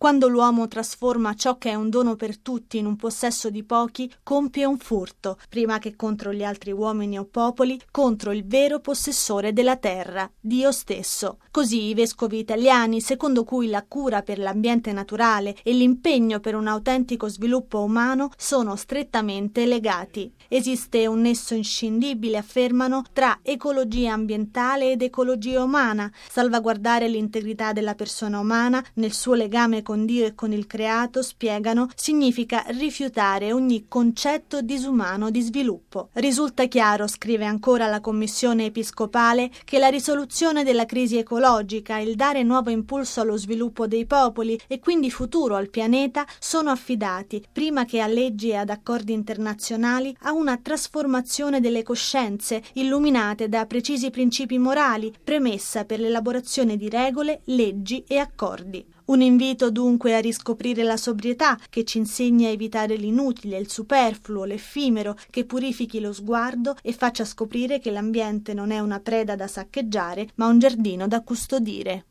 Quando l'uomo trasforma ciò che è un dono per tutti in un possesso di pochi, compie un furto, prima che contro gli altri uomini o popoli, contro il vero possessore della terra, Dio stesso. Così i vescovi italiani, secondo cui la cura per l'ambiente naturale e l'impegno per un autentico sviluppo umano sono strettamente legati. Esiste un nesso inscindibile, affermano, tra ecologia ambientale ed ecologia umana. Salvaguardare l'integrità della persona umana nel suo legame con Dio e con il creato, spiegano, significa rifiutare ogni concetto disumano di sviluppo. Risulta chiaro, scrive ancora la Commissione Episcopale, che la risoluzione della crisi ecologica, il dare nuovo impulso allo sviluppo dei popoli e quindi futuro al pianeta sono affidati, prima che a leggi e ad accordi internazionali, a una trasformazione delle coscienze illuminate da precisi principi morali, premessa per l'elaborazione di regole, leggi e accordi. Un invito dunque a riscoprire la sobrietà che ci insegna a evitare l'inutile, il superfluo, l'effimero, che purifichi lo sguardo e faccia scoprire che l'ambiente non è una preda da saccheggiare, ma un giardino da custodire.